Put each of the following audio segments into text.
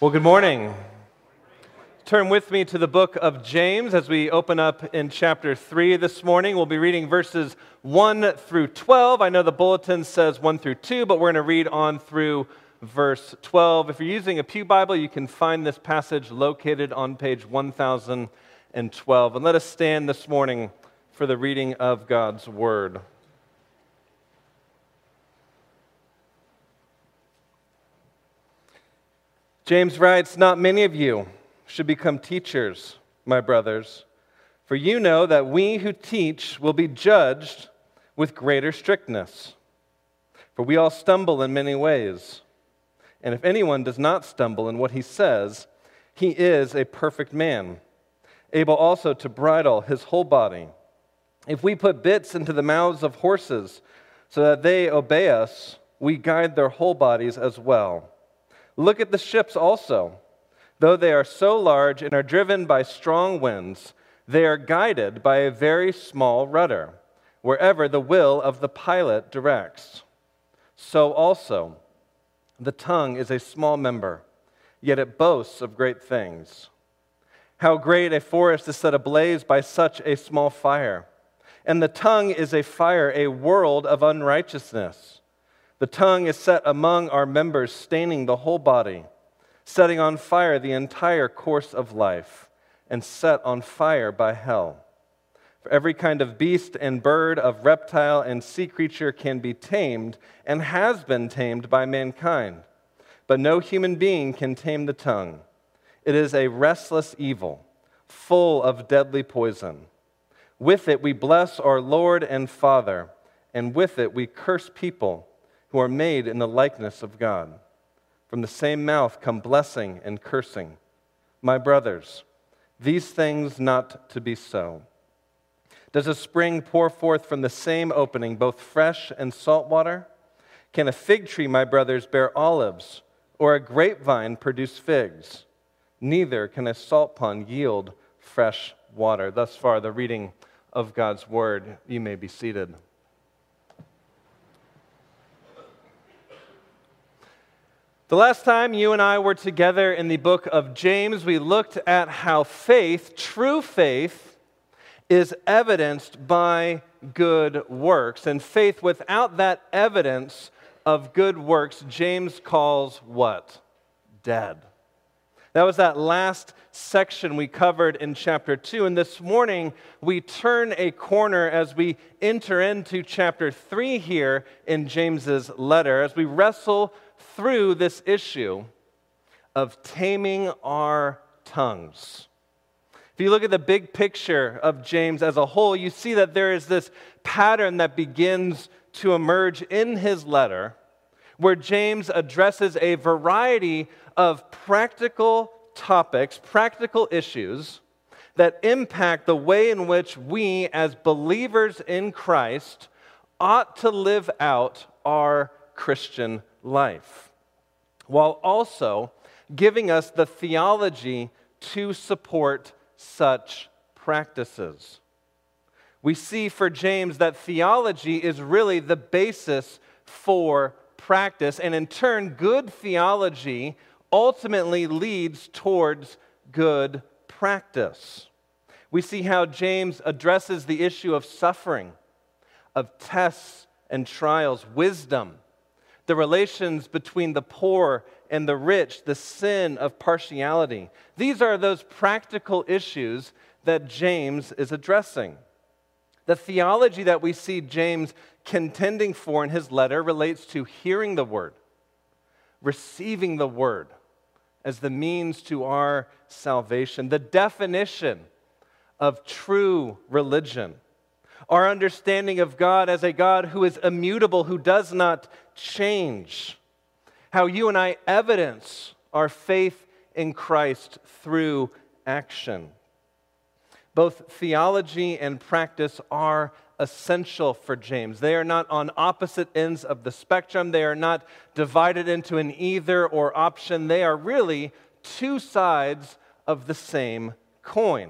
Well, good morning. Turn with me to the book of James as we open up in chapter 3 this morning. We'll be reading verses 1 through 12. I know the bulletin says 1 through 2, but we're going to read on through verse 12. If you're using a pew Bible, you can find this passage located on page 1012. And let us stand this morning for the reading of God's word. James writes, "Not many of you should become teachers, my brothers, for you know that we who teach will be judged with greater strictness. For we all stumble in many ways. And if anyone does not stumble in what he says, he is a perfect man, able also to bridle his whole body. If we put bits into the mouths of horses so that they obey us, we guide their whole bodies as well. Look at the ships also. Though they are so large and are driven by strong winds, they are guided by a very small rudder, wherever the will of the pilot directs. So also, the tongue is a small member, yet it boasts of great things. How great a forest is set ablaze by such a small fire! And the tongue is a fire, a world of unrighteousness. The tongue is set among our members, staining the whole body, setting on fire the entire course of life, and set on fire by hell. For every kind of beast and bird, of reptile and sea creature can be tamed, and has been tamed by mankind. But no human being can tame the tongue. It is a restless evil, full of deadly poison. With it we bless our Lord and Father, and with it we curse people who are made in the likeness of God. From the same mouth come blessing and cursing. My brothers, these things not to be so. Does a spring pour forth from the same opening both fresh and salt water? Can a fig tree, my brothers, bear olives, or a grapevine produce figs? Neither can a salt pond yield fresh water." Thus far, the reading of God's word. You may be seated. The last time you and I were together in the book of James, we looked at how faith, true faith, is evidenced by good works. And faith without that evidence of good works, James calls what? Dead. That was that last section we covered in chapter 2. And this morning, we turn a corner as we enter into chapter 3 here in James's letter, as we wrestle through this issue of taming our tongues. If you look at the big picture of James as a whole, you see that there is this pattern that begins to emerge in his letter, where James addresses a variety of practical topics, practical issues that impact the way in which we as believers in Christ ought to live out our Christian life, while also giving us the theology to support such practices. We see for James that theology is really the basis for practice, and in turn, good theology ultimately leads towards good practice. We see how James addresses the issue of suffering, of tests and trials, wisdom, the relations between the poor and the rich, the sin of partiality. These are those practical issues that James is addressing. The theology that we see James contending for in his letter relates to hearing the word, receiving the word as the means to our salvation, the definition of true religion, our understanding of God as a God who is immutable, who does not change, how you and I evidence our faith in Christ through action. Both theology and practice are essential for James. They are not on opposite ends of the spectrum. They are not divided into an either or option. They are really two sides of the same coin.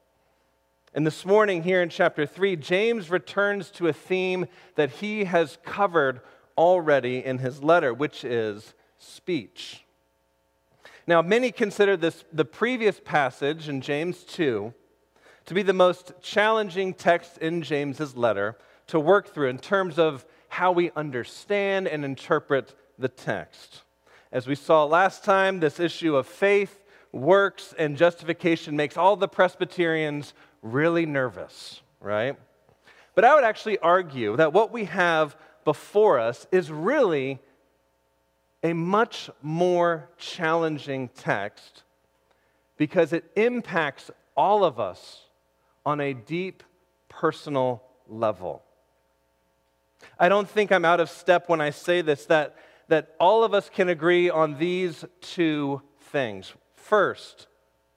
And this morning here in chapter 3, James returns to a theme that he has covered already in his letter, which is speech. Now, many consider the previous passage in James 2 to be the most challenging text in James's letter to work through in terms of how we understand and interpret the text. As we saw last time, this issue of faith, works, and justification makes all the Presbyterians really nervous, right? But I would actually argue that what we have before us is really a much more challenging text because it impacts all of us on a deep personal level. I don't think I'm out of step when I say this, that all of us can agree on these two things. First,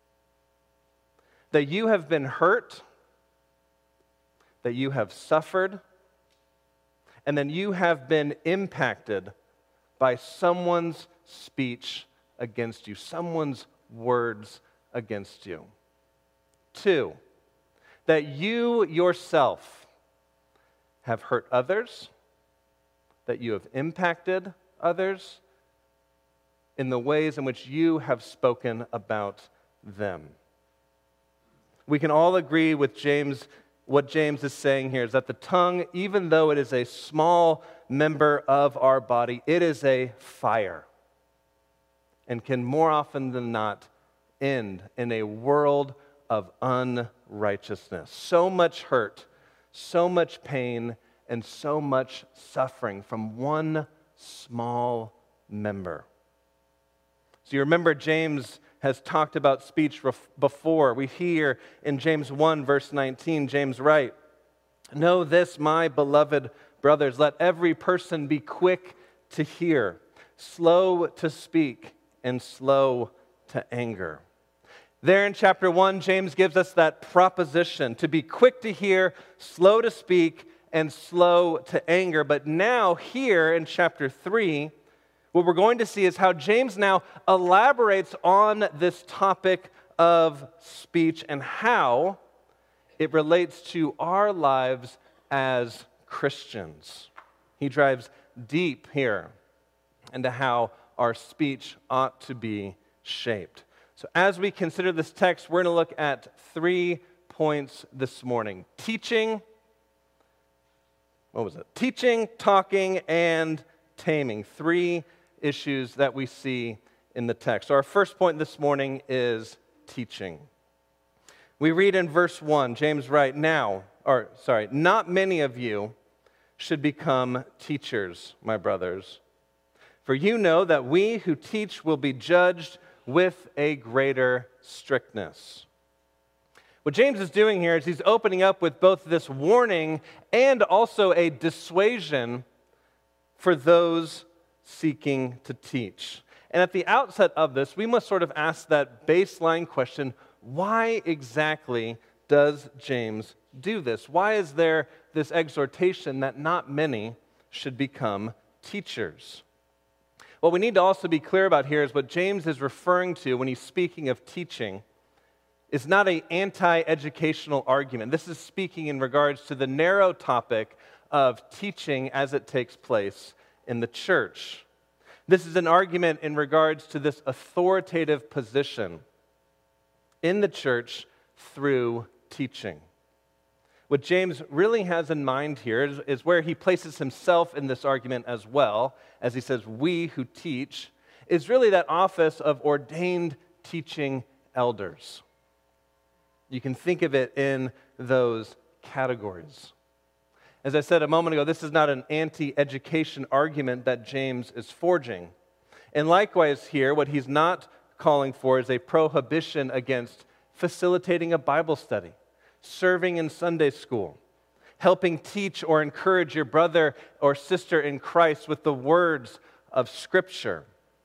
that you have been hurt, that you have suffered, and then you have been impacted by someone's speech against you, someone's words against you. Two, that you yourself have hurt others, that you have impacted others in the ways in which you have spoken about them. We can all agree with James. What James is saying here is that the tongue, even though it is a small member of our body, it is a fire and can more often than not end in a world of unrighteousness. So much hurt, so much pain, and so much suffering from one small member. So you remember James has talked about speech before. We hear in James 1, verse 19, James writes, "Know this, my beloved brothers, let every person be quick to hear, slow to speak, and slow to anger." There in chapter 1, James gives us that proposition to be quick to hear, slow to speak, and slow to anger. But now here in chapter 3, what we're going to see is how James now elaborates on this topic of speech and how it relates to our lives as Christians. He drives deep here into how our speech ought to be shaped. So as we consider this text, we're going to look at 3 points this morning. Teaching, talking, and taming. 3 issues that we see in the text. So our first point this morning is teaching. We read in verse 1, James writes, "Not many of you should become teachers, my brothers. For you know that we who teach will be judged with a greater strictness." What James is doing here is he's opening up with both this warning and also a dissuasion for those seeking to teach. And at the outset of this, we must sort of ask that baseline question, why exactly does James do this? Why is there this exhortation that not many should become teachers? What we need to also be clear about here is what James is referring to when he's speaking of teaching is not an anti-educational argument. This is speaking in regards to the narrow topic of teaching as it takes place in the church. This is an argument in regards to this authoritative position in the church through teaching. What James really has in mind here is where he places himself in this argument as well, as he says, we who teach, is really that office of ordained teaching elders. You can think of it in those categories. As I said a moment ago, this is not an anti-education argument that James is forging. And likewise here, what he's not calling for is a prohibition against facilitating a Bible study, serving in Sunday school, helping teach or encourage your brother or sister in Christ with the words of Scripture.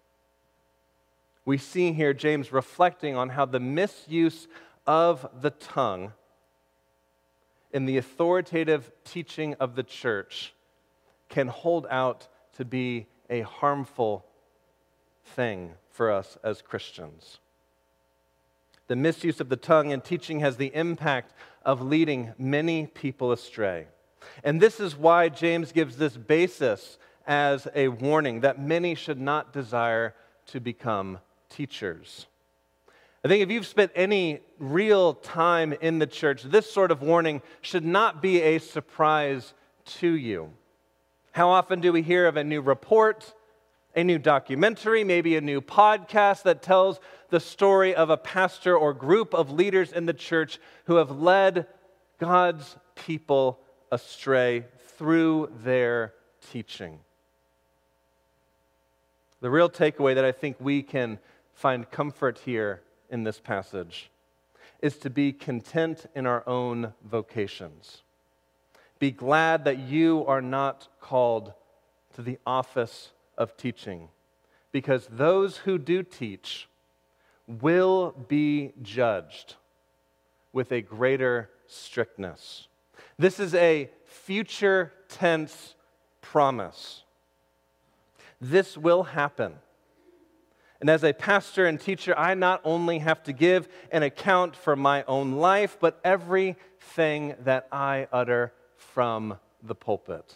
We see here James reflecting on how the misuse of the tongue in the authoritative teaching of the church can hold out to be a harmful thing for us as Christians. The misuse of the tongue in teaching has the impact of leading many people astray. And this is why James gives this basis as a warning that many should not desire to become teachers. I think if you've spent any real time in the church, this sort of warning should not be a surprise to you. How often do we hear of a new report, a new documentary, maybe a new podcast that tells the story of a pastor or group of leaders in the church who have led God's people astray through their teaching? The real takeaway that I think we can find comfort here in this passage is to be content in our own vocations. Be glad that you are not called to the office of teaching, because those who do teach will be judged with a greater strictness. This is a future tense promise. This will happen. And as a pastor and teacher, I not only have to give an account for my own life, but everything that I utter from the pulpit.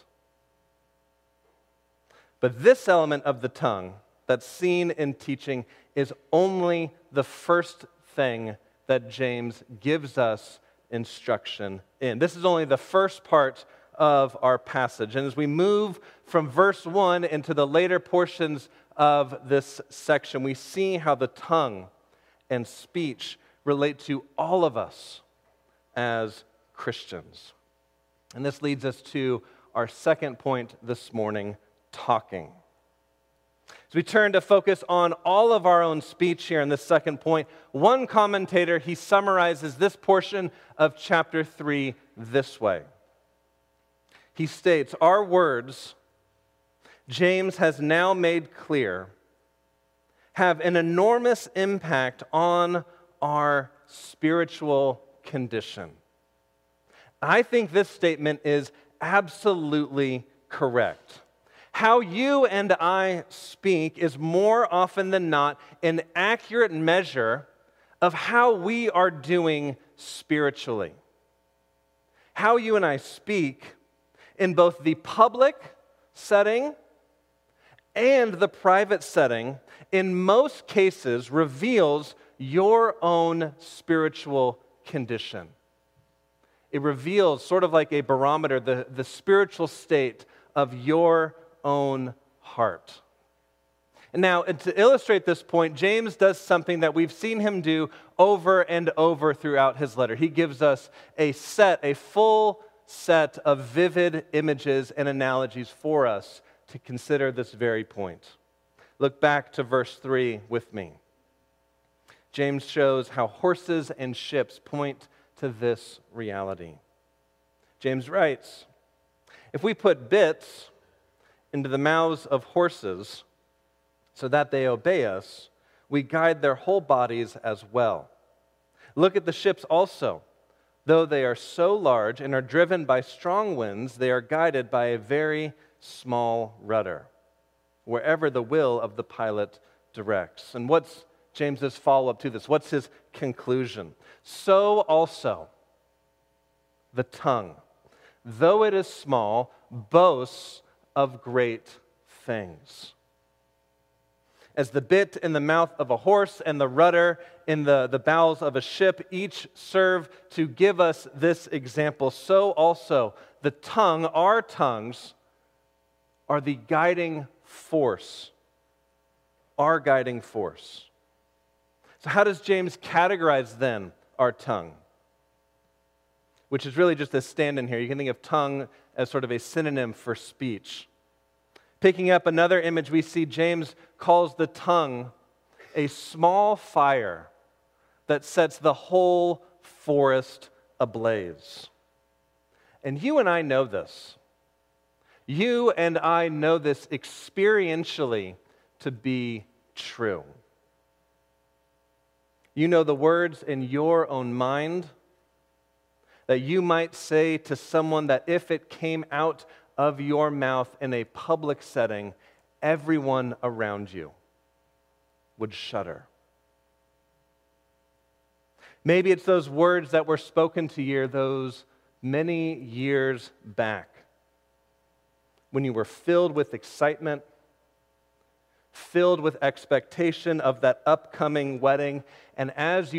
But this element of the tongue that's seen in teaching is only the first thing that James gives us instruction in. This is only the first part of our passage. And as we move from verse 1 into the later portions of this section, we see how the tongue and speech relate to all of us as Christians. And this leads us to our second point this morning, talking. As we turn to focus on all of our own speech here in this second point, one commentator, he summarizes this portion of chapter 3 this way. He states, "Our words, James has now made clear, have an enormous impact on our spiritual condition." I think this statement is absolutely correct. How you and I speak is more often than not an accurate measure of how we are doing spiritually. How you and I speak in both the public setting and the private setting, in most cases, reveals your own spiritual condition. It reveals, sort of like a barometer, the spiritual state of your own heart. And now, to illustrate this point, James does something that we've seen him do over and over throughout his letter. He gives us a full set of vivid images and analogies for us to consider this very point. Look back to verse 3 with me. James shows how horses and ships point to this reality. James writes, "If we put bits into the mouths of horses so that they obey us, we guide their whole bodies as well. Look at the ships also. Though they are so large and are driven by strong winds, they are guided by a very small rudder, wherever the will of the pilot directs." And what's James's follow-up to this? What's his conclusion? "So also the tongue, though it is small, boasts of great things. As the bit in the mouth of a horse and the rudder in the bowels of a ship each serve to give us this example, so also the tongue, our tongues, are the guiding force, our guiding force." So how does James categorize then our tongue? Which is really just a stand-in here. You can think of tongue as sort of a synonym for speech. Picking up another image, we see James calls the tongue a small fire that sets the whole forest ablaze. And you and I know this. You and I know this experientially to be true. You know the words in your own mind that you might say to someone that if it came out of your mouth in a public setting, everyone around you would shudder. Maybe it's those words that were spoken to you those many years back when you were filled with excitement, filled with expectation of that upcoming wedding. And as you